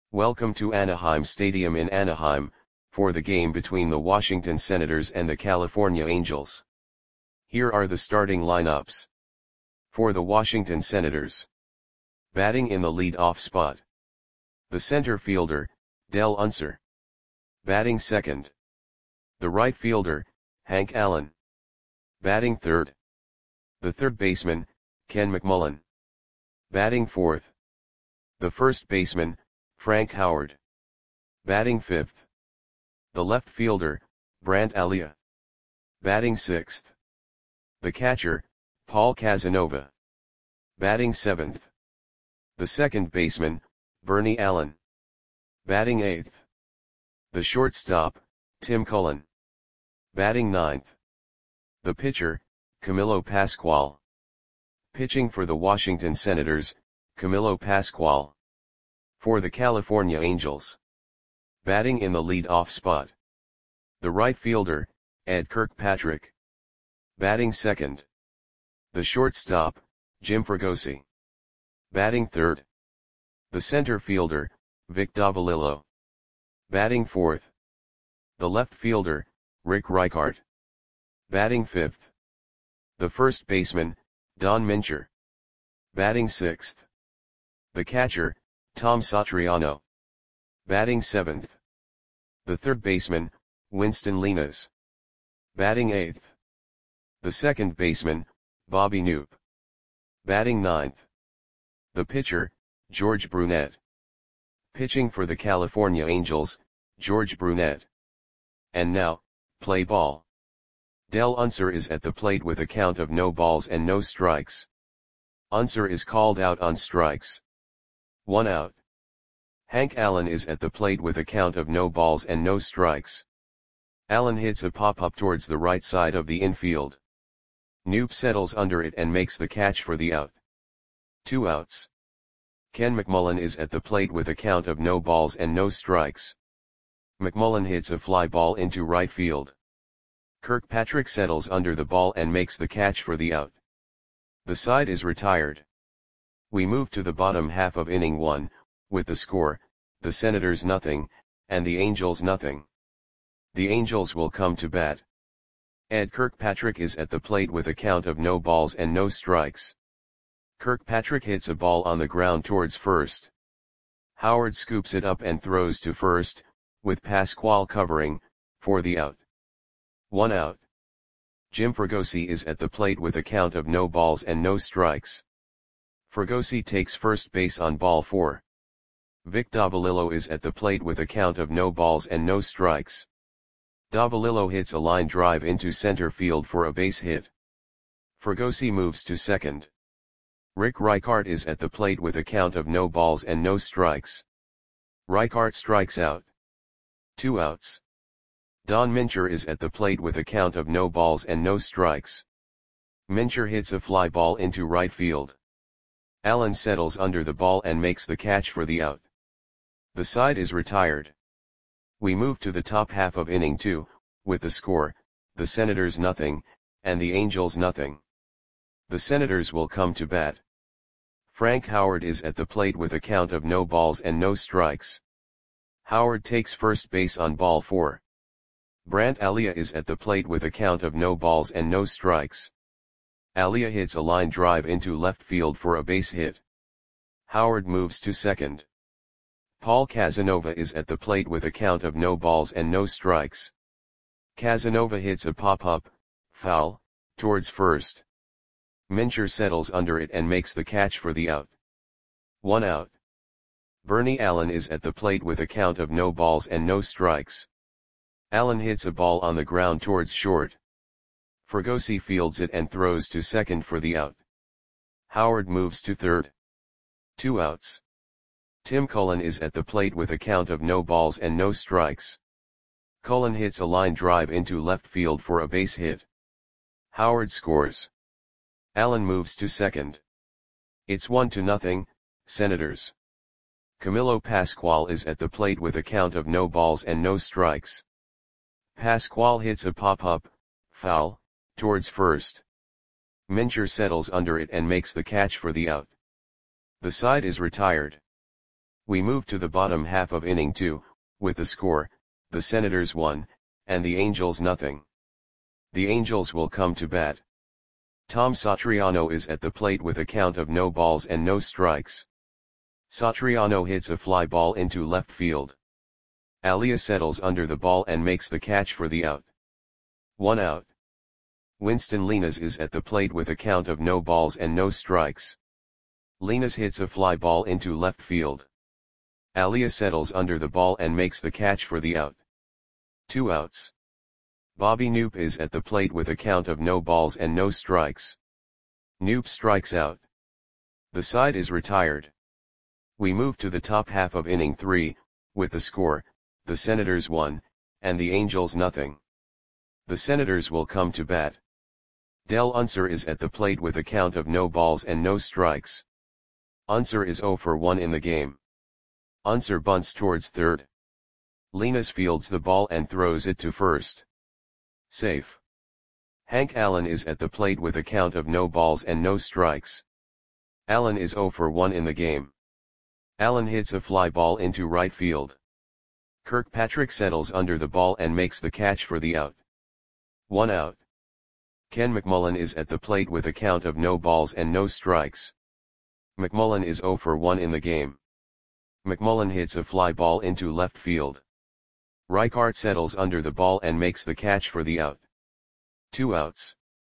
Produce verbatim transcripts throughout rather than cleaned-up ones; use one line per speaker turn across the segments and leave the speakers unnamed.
Welcome to Anaheim Stadium in Anaheim, for the game between the Washington Senators and the California Angels. Here are the starting lineups. For the Washington Senators. Batting in the lead-off spot. The center fielder, Dell Unser. Batting second. The right fielder, Hank Allen. Batting third. The third baseman, Ken McMullen. Batting fourth. The first baseman, Frank Howard. Batting fifth. The left fielder, Brandt Alia. Batting sixth. The catcher, Paul Casanova. Batting seventh. The second baseman, Bernie Allen. Batting eighth. The shortstop, Tim Cullen. Batting ninth. The pitcher, Camilo Pascual. Pitching for the Washington Senators, Camilo Pascual. For the California Angels. Batting in the lead-off spot. The right fielder, Ed Kirkpatrick. Batting second. The shortstop, Jim Fregosi. Batting third. The center fielder, Vic Davalillo. Batting fourth. The left fielder, Rick Reichart. Batting fifth. The first baseman, Don Mincher. Batting sixth. The catcher, Tom Satriano. Batting seventh. The third baseman, Winston Linas. Batting eighth. The second baseman, Bobby Knoop. Batting ninth. The pitcher, George Brunette. Pitching for the California Angels, George Brunette. And now, play ball. Dell Unser is at the plate with a count of no balls and no strikes. Unser is called out on strikes. One out. Hank Allen is at the plate with a count of no balls and no strikes. Allen hits a pop-up towards the right side of the infield. Knoop settles under it and makes the catch for the out. Two outs. Ken McMullen is at the plate with a count of no balls and no strikes. McMullen hits a fly ball into right field. Kirkpatrick settles under the ball and makes the catch for the out. The side is retired. We move to the bottom half of inning one, with the score, the Senators nothing, and the Angels nothing. The Angels will come to bat. Ed Kirkpatrick is at the plate with a count of no balls and no strikes. Kirkpatrick hits a ball on the ground towards first. Howard scoops it up and throws to first, with Pascual covering, for the out. One out. Jim Fregosi is at the plate with a count of no balls and no strikes. Fregosi takes first base on ball four. Vic Davalillo is at the plate with a count of no balls and no strikes. Davalillo hits a line drive into center field for a base hit. Fregosi moves to second. Rick Reichart is at the plate with a count of no balls and no strikes. Reichart strikes out. Two outs. Don Mincher is at the plate with a count of no balls and no strikes. Mincher hits a fly ball into right field. Allen settles under the ball and makes the catch for the out. The side is retired. We move to the top half of inning two, with the score, the Senators nothing, and the Angels nothing. The Senators will come to bat. Frank Howard is at the plate with a count of no balls and no strikes. Howard takes first base on ball four. Brandt Alia is at the plate with a count of no balls and no strikes. Alia hits a line drive into left field for a base hit. Howard moves to second. Paul Casanova is at the plate with a count of no balls and no strikes. Casanova hits a pop-up, foul, towards first. Mincher settles under it and makes the catch for the out. One out. Bernie Allen is at the plate with a count of no balls and no strikes. Allen hits a ball on the ground towards short. Fregosi fields it and throws to second for the out. Howard moves to third. Two outs. Tim Cullen is at the plate with a count of no balls and no strikes. Cullen hits a line drive into left field for a base hit. Howard scores. Allen moves to second. It's one to nothing, Senators. Camilo Pascual is at the plate with a count of no balls and no strikes. Pascual hits a pop-up, foul, towards first. Mincher settles under it and makes the catch for the out. The side is retired. We move to the bottom half of inning two, with the score, the Senators one, and the Angels nothing. The Angels will come to bat. Tom Satriano is at the plate with a count of no balls and no strikes. Satriano hits a fly ball into left field. Alia settles under the ball and makes the catch for the out. One out. Winston Linas is at the plate with a count of no balls and no strikes. Linas hits a fly ball into left field. Alia settles under the ball and makes the catch for the out. Two outs. Bobby Knoop is at the plate with a count of no balls and no strikes. Knoop strikes out. The side is retired. We move to the top half of inning three, with the score, the Senators one, and the Angels nothing. The Senators will come to bat. Del Unser is at the plate with a count of no balls and no strikes. Unser is oh for one in the game. Unser bunts towards third. Linas fields the ball and throws it to first. Safe. Hank Allen is at the plate with a count of no balls and no strikes. Allen is oh for one in the game. Allen hits a fly ball into right field. Kirkpatrick settles under the ball and makes the catch for the out. One out. Ken McMullen is at the plate with a count of no balls and no strikes. McMullen is oh for one in the game. McMullen hits a fly ball into left field. Reichart settles under the ball and makes the catch for the out. Two outs.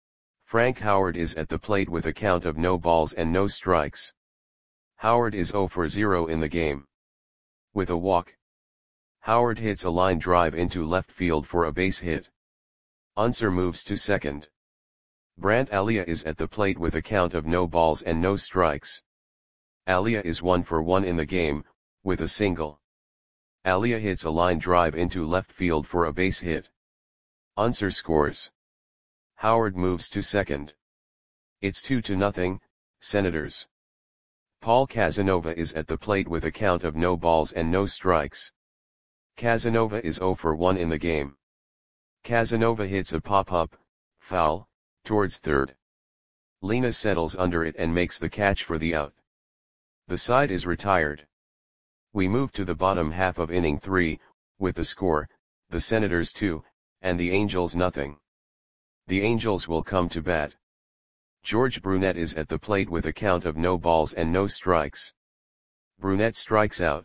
Frank Howard is at the plate with a count of no balls and no strikes. Howard is oh for zero in the game. With a walk. Howard hits a line drive into left field for a base hit. Unser moves to second. Brant Alia is at the plate with a count of no balls and no strikes. Alia is one for one in the game, with a single. Alia hits a line drive into left field for a base hit. Unser scores. Howard moves to second. It's two to nothing, Senators. Paul Casanova is at the plate with a count of no balls and no strikes. Casanova is oh for one in the game. Casanova hits a pop-up, foul, towards third. Linas settles under it and makes the catch for the out. The side is retired. We move to the bottom half of inning three, with the score, the Senators two, and the Angels nothing. The Angels will come to bat. George Brunette is at the plate with a count of no balls and no strikes. Brunette strikes out.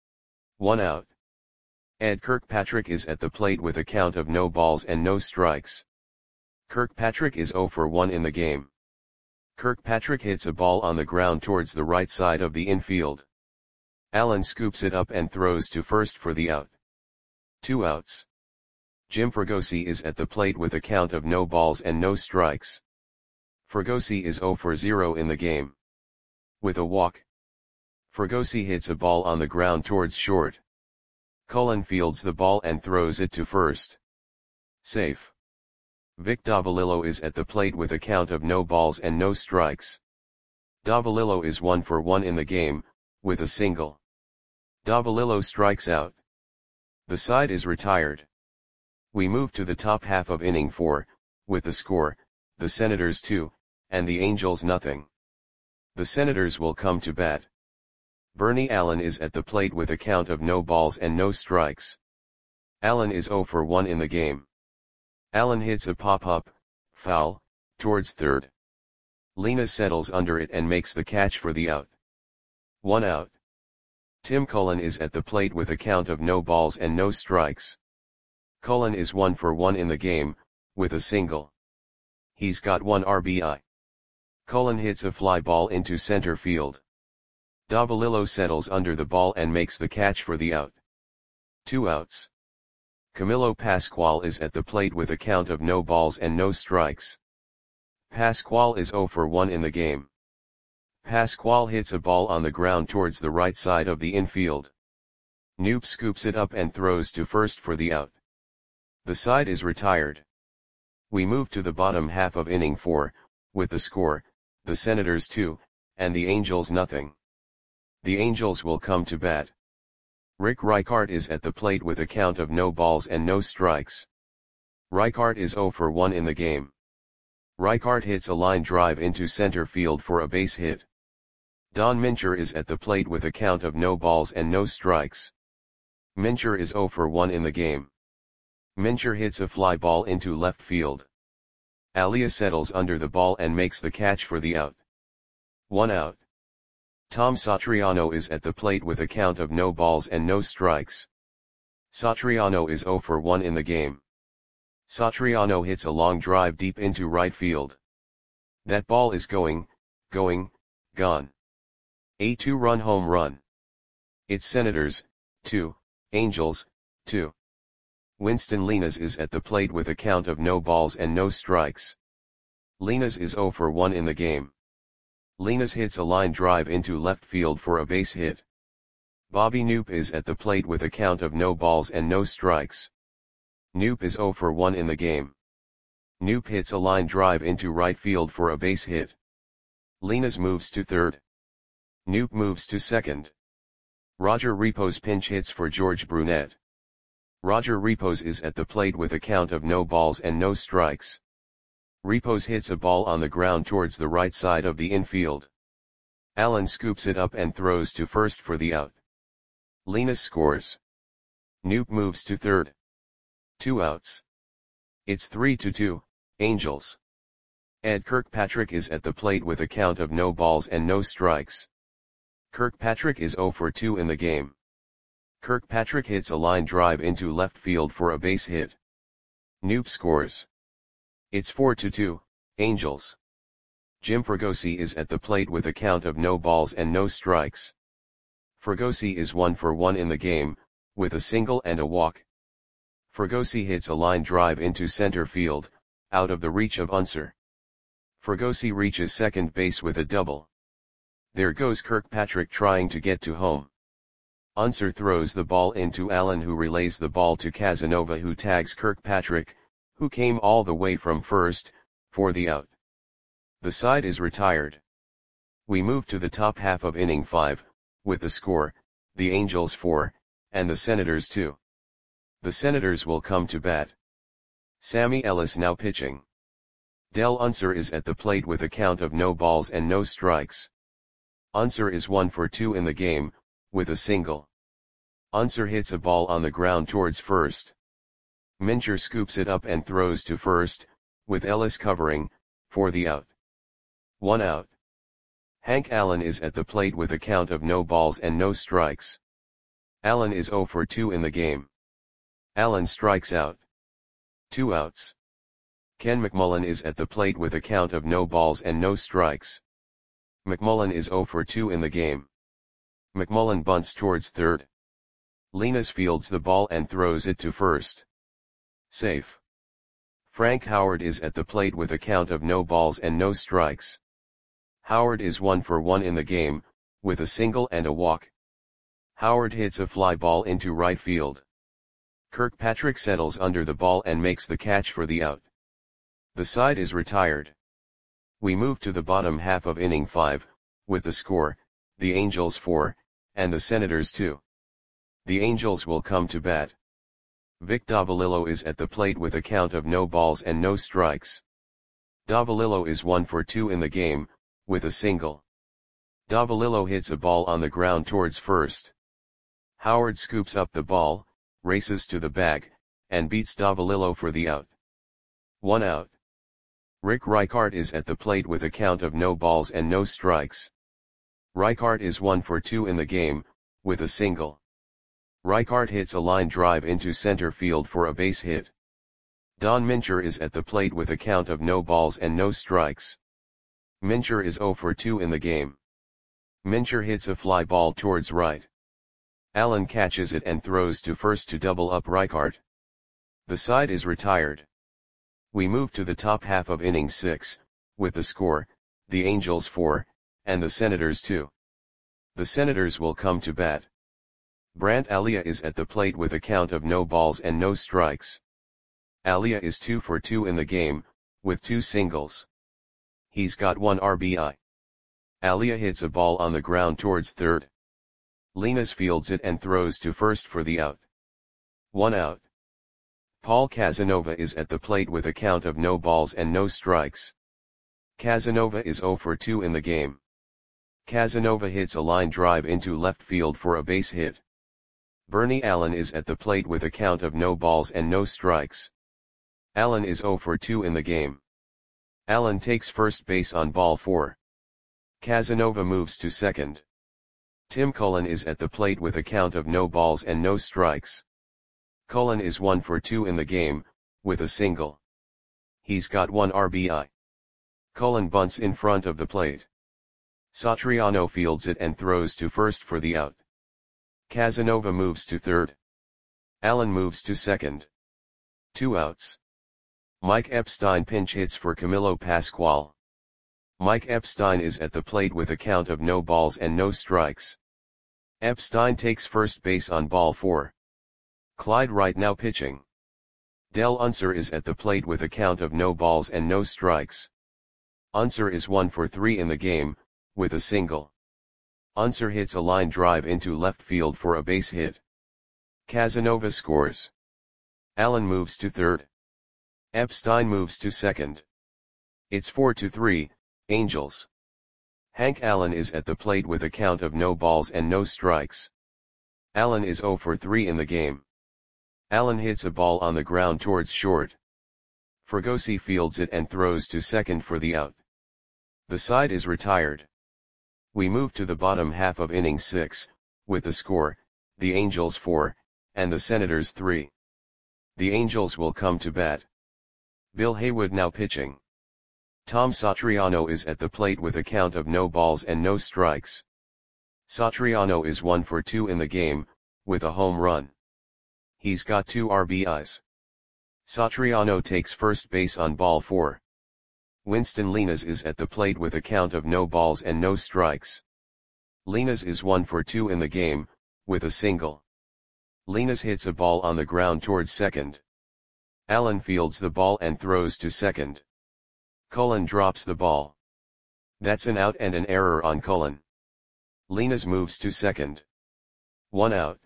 One out. Ed Kirkpatrick is at the plate with a count of no balls and no strikes. Kirkpatrick is oh for one in the game. Kirkpatrick hits a ball on the ground towards the right side of the infield. Allen scoops it up and throws to first for the out. Two outs. Jim Fregosi is at the plate with a count of no balls and no strikes. Fregosi is oh for zero in the game. With a walk. Fregosi hits a ball on the ground towards short. Cullen fields the ball and throws it to first. Safe. Vic Davalillo is at the plate with a count of no balls and no strikes. Davalillo is one for one in the game, with a single. Davalillo strikes out. The side is retired. We move to the top half of inning four, with the score, the Senators two, and the Angels nothing. The Senators will come to bat. Bernie Allen is at the plate with a count of no balls and no strikes. Allen is oh for one in the game. Allen hits a pop-up, foul, towards third. Linas settles under it and makes the catch for the out. One out. Tim Cullen is at the plate with a count of no balls and no strikes. Cullen is one for one in the game, with a single. He's got one R B I. Cullen hits a fly ball into center field. Davalillo settles under the ball and makes the catch for the out. Two outs. Camilo Pascual is at the plate with a count of no balls and no strikes. Pascual is oh for one in the game. Pascual hits a ball on the ground towards the right side of the infield. Knoop scoops it up and throws to first for the out. The side is retired. We move to the bottom half of inning four, with the score, the Senators two, and the Angels nothing. The Angels will come to bat. Rick Reichart is at the plate with a count of no balls and no strikes. Reichart is oh for one in the game. Reichart hits a line drive into center field for a base hit. Don Mincher is at the plate with a count of no balls and no strikes. Mincher is zero for one in the game. Mincher hits a fly ball into left field. Alia settles under the ball and makes the catch for the out. One out. Tom Satriano is at the plate with a count of no balls and no strikes. Satriano is zero for one in the game. Satriano hits a long drive deep into right field. That ball is going, going, gone. A two-run home run. It's Senators, two, Angels, two. Winston Linares is at the plate with a count of no balls and no strikes. Linares is zero for one in the game. Linares hits a line drive into left field for a base hit. Bobby Knoop is at the plate with a count of no balls and no strikes. Knoop is zero for one in the game. Knoop hits a line drive into right field for a base hit. Linares moves to third. Knoop moves to second. Roger Repos pinch hits for George Brunette. Roger Repos is at the plate with a count of no balls and no strikes. Repos hits a ball on the ground towards the right side of the infield. Allen scoops it up and throws to first for the out. Linares scores. Knoop moves to third. Two outs. It's three to two, Angels. Ed Kirkpatrick is at the plate with a count of no balls and no strikes. Kirkpatrick is zero for two in the game. Kirkpatrick hits a line drive into left field for a base hit. Knoop scores. It's four to two, Angels. Jim Fregosi is at the plate with a count of no balls and no strikes. Fregosi is one for one in the game, with a single and a walk. Fregosi hits a line drive into center field, out of the reach of Unser. Fregosi reaches second base with a double. There goes Kirkpatrick trying to get to home. Unser throws the ball into Allen, who relays the ball to Casanova, who tags Kirkpatrick, who came all the way from first, for the out. The side is retired. We move to the top half of inning five, with the score, the Angels four, and the Senators two. The Senators will come to bat. Sammy Ellis now pitching. Del Unser is at the plate with a count of no balls and no strikes. Unser is one for two in the game, with a single. Unser hits a ball on the ground towards first. Mincher scoops it up and throws to first, with Ellis covering, for the out. One out. Hank Allen is at the plate with a count of no balls and no strikes. Allen is zero for two in the game. Allen strikes out. Two outs. Ken McMullen is at the plate with a count of no balls and no strikes. McMullen is zero for two in the game. McMullen bunts towards third. Linares fields the ball and throws it to first. Safe. Frank Howard is at the plate with a count of no balls and no strikes. Howard is one for one in the game, with a single and a walk. Howard hits a fly ball into right field. Kirkpatrick settles under the ball and makes the catch for the out. The side is retired. We move to the bottom half of inning five, with the score, the Angels four, and the Senators two. The Angels will come to bat. Vic Davalillo is at the plate with a count of no balls and no strikes. Davalillo is one for two in the game, with a single. Davalillo hits a ball on the ground towards first. Howard scoops up the ball, races to the bag, and beats Davalillo for the out. One out. Rick Reichart is at the plate with a count of no balls and no strikes. Reichart is one for two in the game, with a single. Reichart hits a line drive into center field for a base hit. Don Mincher is at the plate with a count of no balls and no strikes. Mincher is zero for two in the game. Mincher hits a fly ball towards right. Allen catches it and throws to first to double up Reichart. The side is retired. We move to the top half of inning six, with the score, the Angels four, and the Senators two. The Senators will come to bat. Brant Alia is at the plate with a count of no balls and no strikes. Alia is two for two in the game, with two singles. He's got one R B I. Alia hits a ball on the ground towards third. Linares fields it and throws to first for the out. One out. Paul Casanova is at the plate with a count of no balls and no strikes. Casanova is zero for two in the game. Casanova hits a line drive into left field for a base hit. Bernie Allen is at the plate with a count of no balls and no strikes. Allen is zero for two in the game. Allen takes first base on ball four. Casanova moves to second. Tim Cullen is at the plate with a count of no balls and no strikes. Cullen is one for two in the game, with a single. He's got one R B I. Cullen bunts in front of the plate. Satriano fields it and throws to first for the out. Casanova moves to third. Allen moves to second. Two outs. Mike Epstein pinch hits for Camilo Pascual. Mike Epstein is at the plate with a count of no balls and no strikes. Epstein takes first base on ball four. Clyde Wright now pitching. Del Unser is at the plate with a count of no balls and no strikes. Unser is one for three in the game, with a single. Unser hits a line drive into left field for a base hit. Casanova scores. Allen moves to third. Epstein moves to second. It's four to three, Angels. Hank Allen is at the plate with a count of no balls and no strikes. Allen is zero for three in the game. Allen hits a ball on the ground towards short. Fregosi fields it and throws to second for the out. The side is retired. We move to the bottom half of inning six, with the score, the Angels four, and the Senators three. The Angels will come to bat. Bill Haywood now pitching. Tom Satriano is at the plate with a count of no balls and no strikes. Satriano is one for two in the game, with a home run. He's got two R B Is. Satriano takes first base on ball four. Winston Linas is at the plate with a count of no balls and no strikes. Linas is one for two in the game, with a single. Linas hits a ball on the ground towards second. Allen fields the ball and throws to second. Cullen drops the ball. That's an out and an error on Cullen. Linas moves to second. One out.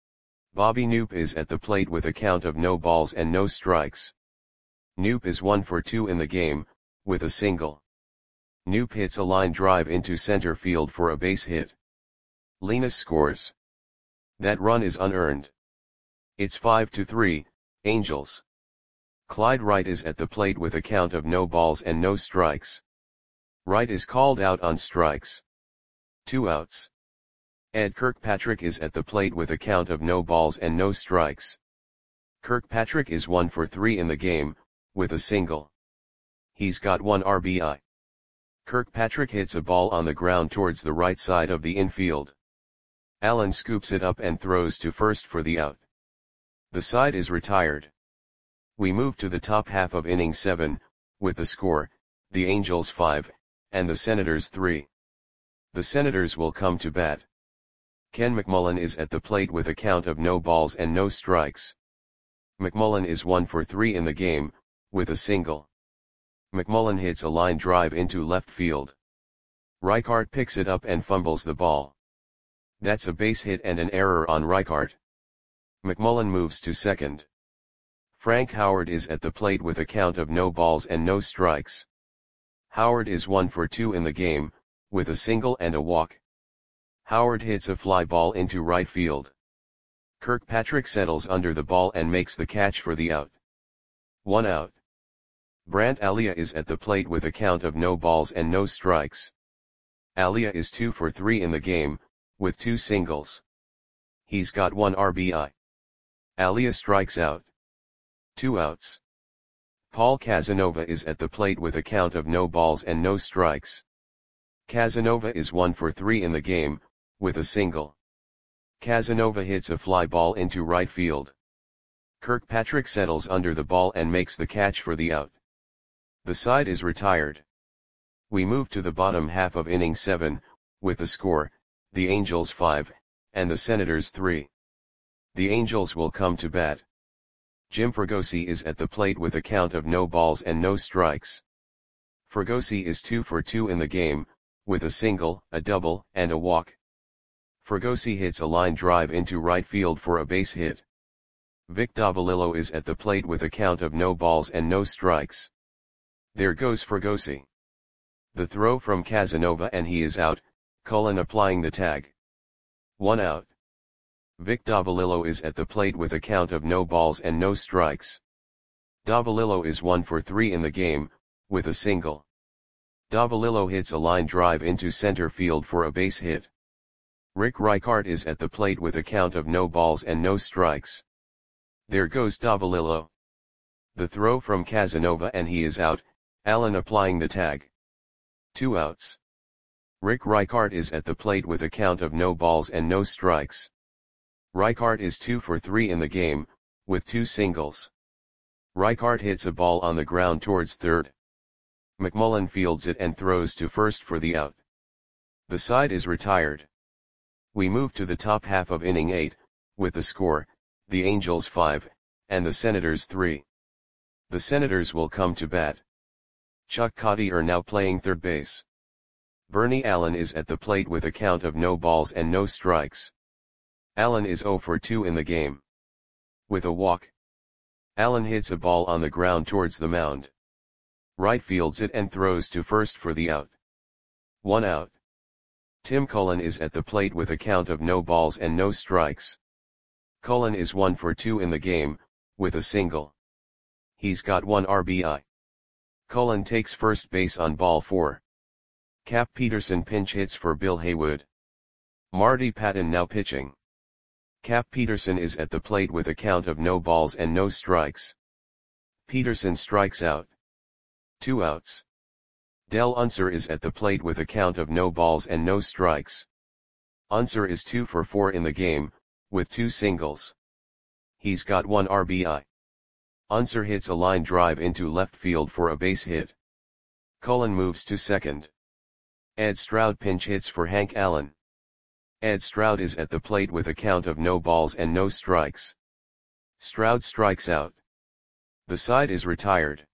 Bobby Knoop is at the plate with a count of no balls and no strikes. Knoop is one for two in the game, with a single. Knoop hits a line drive into center field for a base hit. Linas scores. That run is unearned. It's five to three, Angels. Clyde Wright is at the plate with a count of no balls and no strikes. Wright is called out on strikes. Two outs. Ed Kirkpatrick is at the plate with a count of no balls and no strikes. Kirkpatrick is one for three in the game, with a single. He's got one R B I. Kirkpatrick hits a ball on the ground towards the right side of the infield. Allen scoops it up and throws to first for the out. The side is retired. We move to the top half of inning seven, with the score, the Angels five, and the Senators three. The Senators will come to bat. Ken McMullen is at the plate with a count of no balls and no strikes. McMullen is one for three in the game, with a single. McMullen hits a line drive into left field. Reichart picks it up and fumbles the ball. That's a base hit and an error on Reichart. McMullen moves to second. Frank Howard is at the plate with a count of no balls and no strikes. Howard is one for two in the game, with a single and a walk. Howard hits a fly ball into right field. Kirkpatrick settles under the ball and makes the catch for the out. One out. Brant Alia is at the plate with a count of no balls and no strikes. Alia is two for three in the game, with two singles. He's got one R B I. Alia strikes out. Two outs. Paul Casanova is at the plate with a count of no balls and no strikes. Casanova is one for three in the game, with a single. Casanova hits a fly ball into right field. Kirkpatrick settles under the ball and makes the catch for the out. The side is retired. We move to the bottom half of inning seven, with the score, the Angels five, and the Senators three. The Angels will come to bat. Jim Fregosi is at the plate with a count of no balls and no strikes. Fregosi is two for two in the game, with a single, a double, and a walk. Fregosi hits a line drive into right field for a base hit. Vic Davalillo is at the plate with a count of no balls and no strikes. There goes Fregosi. The throw from Casanova and he is out, Cullen applying the tag. One out. Vic Davalillo is at the plate with a count of no balls and no strikes. Davalillo is one for three in the game, with a single. Davalillo hits a line drive into center field for a base hit. Rick Reichart is at the plate with a count of no balls and no strikes. There goes Davalillo. The throw from Casanova and he is out, Allen applying the tag. Two outs. Rick Reichart is at the plate with a count of no balls and no strikes. Reichart is two for three in the game, with two singles. Reichart hits a ball on the ground towards third. McMullen fields it and throws to first for the out. The side is retired. We move to the top half of inning eight, with the score, the Angels five, and the Senators three. The Senators will come to bat. Chuck Cottier now playing third base. Bernie Allen is at the plate with a count of no balls and no strikes. Allen is oh for two in the game. With a walk. Allen hits a ball on the ground towards the mound. Right fields it and throws to first for the out. One out. Tim Cullen is at the plate with a count of no balls and no strikes. Cullen is one for two in the game, with a single. He's got one R B I. Cullen takes first base on ball four. Cap Peterson pinch hits for Bill Haywood. Marty Patton now pitching. Cap Peterson is at the plate with a count of no balls and no strikes. Peterson strikes out. Two outs. Del Unser is at the plate with a count of no balls and no strikes. Unser is two for four in the game, with two singles. He's got one R B I. Unser hits a line drive into left field for a base hit. Cullen moves to second. Ed Stroud pinch hits for Hank Allen. Ed Stroud is at the plate with a count of no balls and no strikes. Stroud strikes out. The side is retired.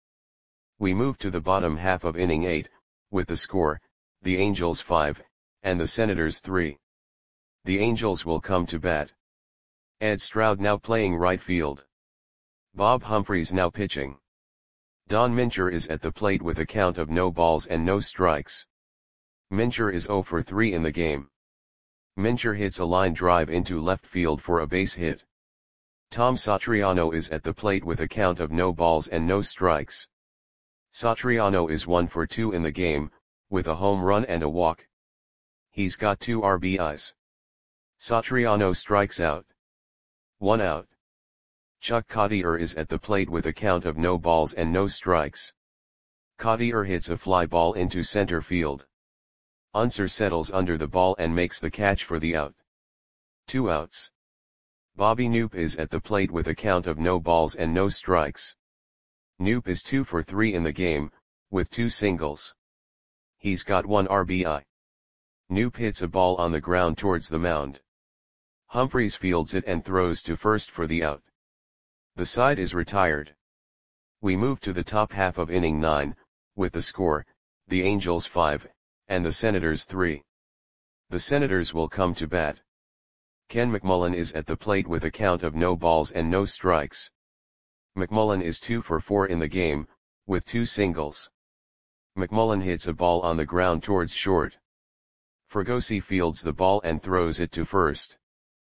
We move to the bottom half of inning eight, with the score, the Angels five, and the Senators three. The Angels will come to bat. Ed Stroud now playing right field. Bob Humphreys now pitching. Don Mincher is at the plate with a count of no balls and no strikes. Mincher is oh for three in the game. Mincher hits a line drive into left field for a base hit. Tom Satriano is at the plate with a count of no balls and no strikes. Satriano is one for two in the game, with a home run and a walk. He's got two R B Is. Satriano strikes out. One out. Chuck Cottier is at the plate with a count of no balls and no strikes. Cottier hits a fly ball into center field. Unser settles under the ball and makes the catch for the out. Two outs. Bobby Knoop is at the plate with a count of no balls and no strikes. Knoop is two for three in the game, with two singles. He's got one R B I. Knoop hits a ball on the ground towards the mound. Humphreys fields it and throws to first for the out. The side is retired. We move to the top half of inning nine, with the score, the Angels five, and the Senators three. The Senators will come to bat. Ken McMullen is at the plate with a count of no balls and no strikes. McMullen is two for four in the game, with two singles. McMullen hits a ball on the ground towards short. Fregosi fields the ball and throws it to first.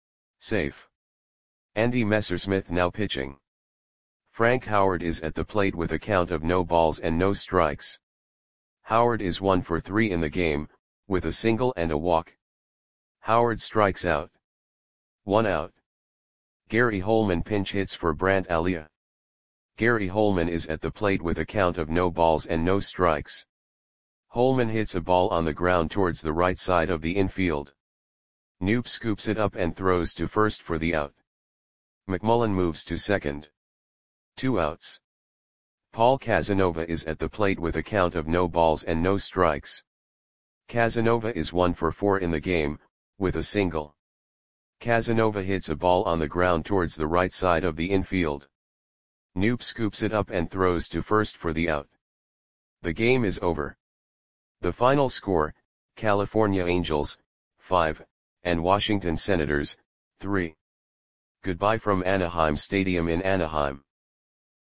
Safe. Andy Messersmith now pitching. Frank Howard is at the plate with a count of no balls and no strikes. Howard is one for three in the game, with a single and a walk. Howard strikes out. One out. Gary Holman pinch hits for Brant Alia. Gary Holman is at the plate with a count of no balls and no strikes. Holman hits a ball on the ground towards the right side of the infield. Knoop scoops it up and throws to first for the out. McMullen moves to second. Two outs. Paul Casanova is at the plate with a count of no balls and no strikes. Casanova is one for four in the game, with a single. Casanova hits a ball on the ground towards the right side of the infield. Knoop scoops it up and throws to first for the out. The game is over. The final score, California Angels, five, and Washington Senators, three. Goodbye from Anaheim Stadium in Anaheim.